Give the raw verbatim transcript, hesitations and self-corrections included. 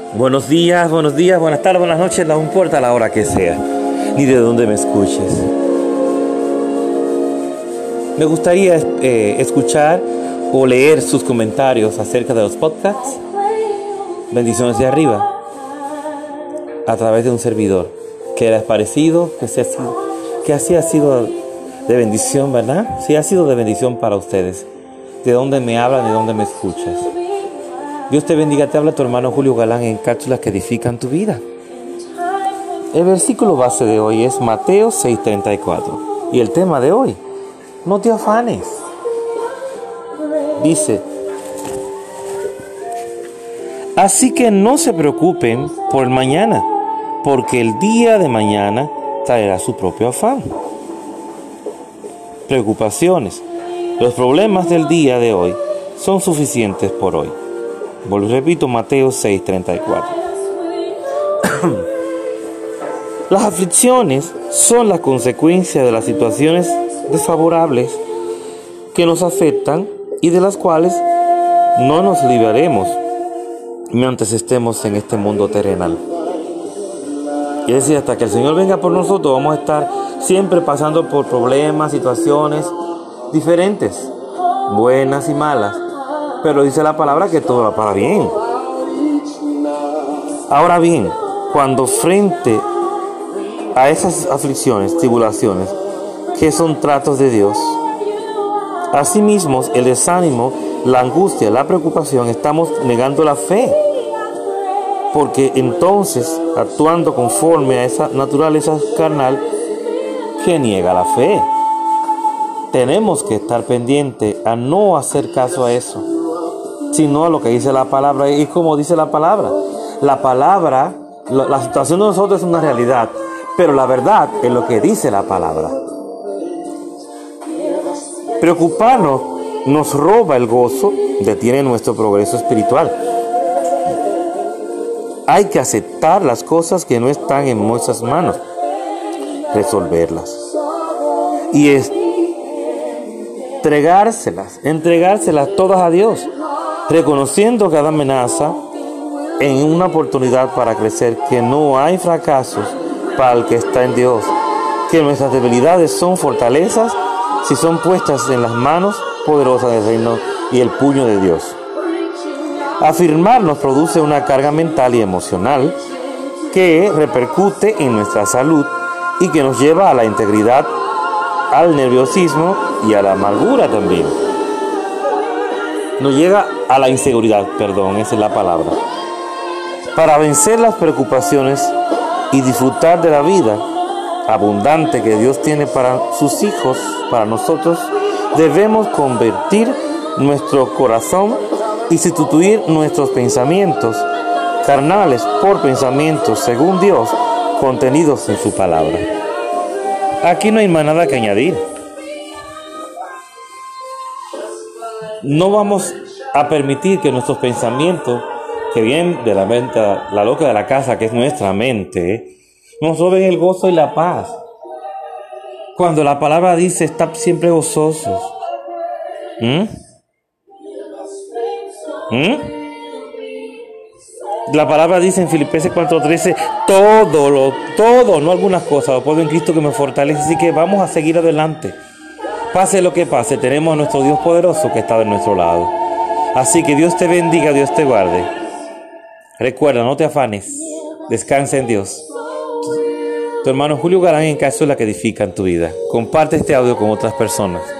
Buenos días, buenos días, buenas tardes, buenas noches, no importa la hora que sea, ni de dónde me escuches. Me gustaría eh, escuchar o leer sus comentarios acerca de los podcasts. Bendiciones de arriba, a través de un servidor, que les ha parecido, que, se ha sido, que así ha sido de bendición, ¿verdad? Sí ha sido de bendición para ustedes. De dónde me hablan, de dónde me escuchas. Dios te bendiga, te habla tu hermano Julio Galán en cápsulas que edifican tu vida. El versículo base de hoy es Mateo seis treinta y cuatro. Y el tema de hoy, no te afanes. Dice, así que no se preocupen por el mañana, porque el día de mañana traerá su propio afán. Preocupaciones. Los problemas del día de hoy son suficientes por hoy. Vuelvo y repito, Mateo seis treinta y cuatro. Las aflicciones son la consecuencia de las situaciones desfavorables que nos afectan y de las cuales no nos libraremos mientras estemos en este mundo terrenal. Es decir, hasta que el Señor venga por nosotros, vamos a estar siempre pasando por problemas, situaciones diferentes, buenas y malas. Pero dice la palabra que todo va para bien. Ahora bien, cuando frente a esas aflicciones, tribulaciones, que son tratos de Dios, asimismo el desánimo, la angustia, la preocupación, estamos negando la fe. Porque entonces, actuando conforme a esa naturaleza carnal, que niega la fe. Tenemos que estar pendientes a no hacer caso a eso, sino a lo que dice la palabra. Y como dice la palabra, la palabra, la, la situación de nosotros es una realidad, pero la verdad es lo que dice la palabra. Preocuparnos nos roba el gozo, detiene nuestro progreso espiritual. Hay que aceptar las cosas que no están en nuestras manos, resolverlas y entregárselas, entregárselas todas a Dios, reconociendo cada amenaza en una oportunidad para crecer, que no hay fracasos para el que está en Dios, que nuestras debilidades son fortalezas si son puestas en las manos poderosas del reino y el puño de Dios. Afirmar nos produce una carga mental y emocional que repercute en nuestra salud y que nos lleva a la integridad, al nerviosismo y a la amargura también. Nos llega a la inseguridad, perdón, esa es la palabra. Para vencer las preocupaciones y disfrutar de la vida abundante que Dios tiene para sus hijos, para nosotros, debemos convertir nuestro corazón y sustituir nuestros pensamientos carnales por pensamientos según Dios, contenidos en su palabra. Aquí no hay más nada que añadir. No vamos a permitir que nuestros pensamientos, que vienen de la mente, la loca de la casa, que es nuestra mente, nos roben el gozo y la paz. Cuando la palabra dice, estar siempre gozosos. ¿Mm? ¿Mm? La palabra dice en Filipenses cuatro trece, todo, lo, todo, no algunas cosas, lo puedo en Cristo que me fortalece. Así que vamos a seguir adelante. Pase lo que pase, tenemos a nuestro Dios poderoso que está de nuestro lado. Así que Dios te bendiga, Dios te guarde. Recuerda, no te afanes, descansa en Dios. Tu hermano Julio Galán en cápsulas que edifican tu vida. Comparte este audio con otras personas.